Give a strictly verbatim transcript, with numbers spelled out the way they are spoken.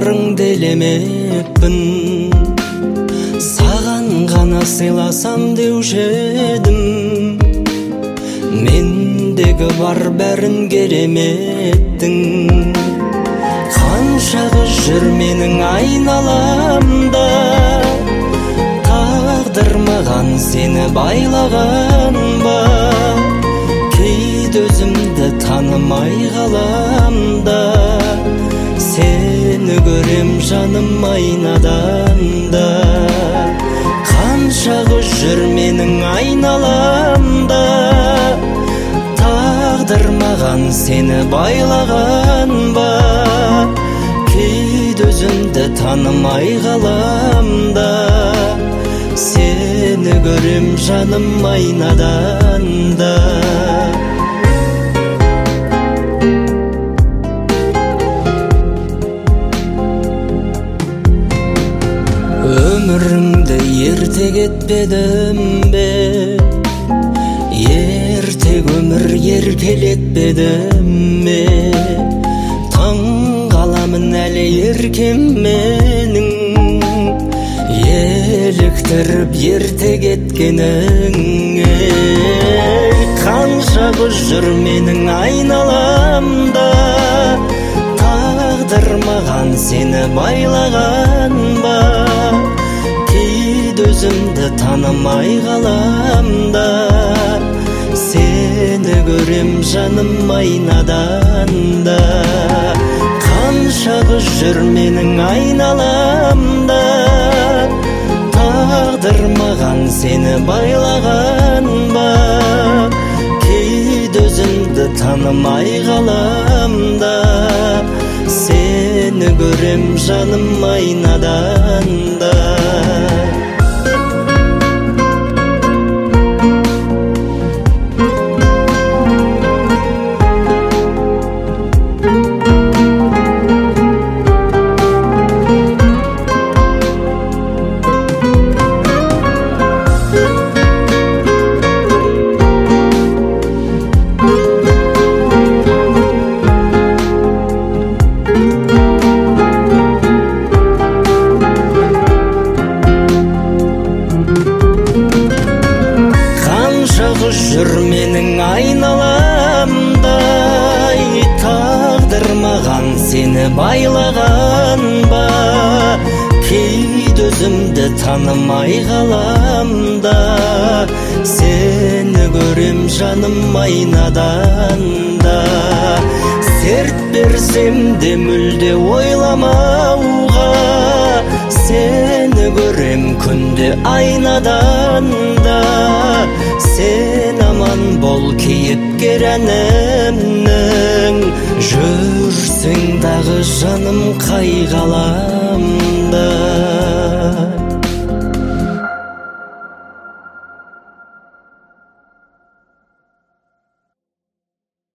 барыңды елемеппін, саған ғана сыйласам деуші едім. Мендегі бар бәрін кереметтің, қаншағы жүр менің айналамда. Тағдыр маған сені байлаған ба, кейде өзімді танымай қаламда. Сені көрем жаным айнадан да, қаншағы жүр менің айналамда. Тағдыр маған сені байлаған ба, кейде өзімді танымай қаламда. Сені көрем жаным айнадан да. Өміріңді ерте кетпедім бе, ерте өмір еркелетпедім ме? Таң қаламын әлі еркем менің, еліктіріп ерте кеткеніңе. Қаншағы жүр менің айналамда, тағдыр маған сені байлаған ба, кейде өзімді танымай қаламда. Сені көрем жаным айнадан да, қаншағы жүр менің айналамда. Тағдыр маған сені байлаған ба, кейде өзімді танымай қаламда. Сені көрем жаным айнадан да. Жүр менің айналамда, тағдыр маған сені байлаған ба, кейде өзімді танымай қаламда. Сені көрем жаным айнадан да, серт берсем де мүлде ойламауға. Сені көрем күнде айнадан да, сен аман бол кейіпкер әнімнің. Жүрсің дағы жаным қай ғаламда.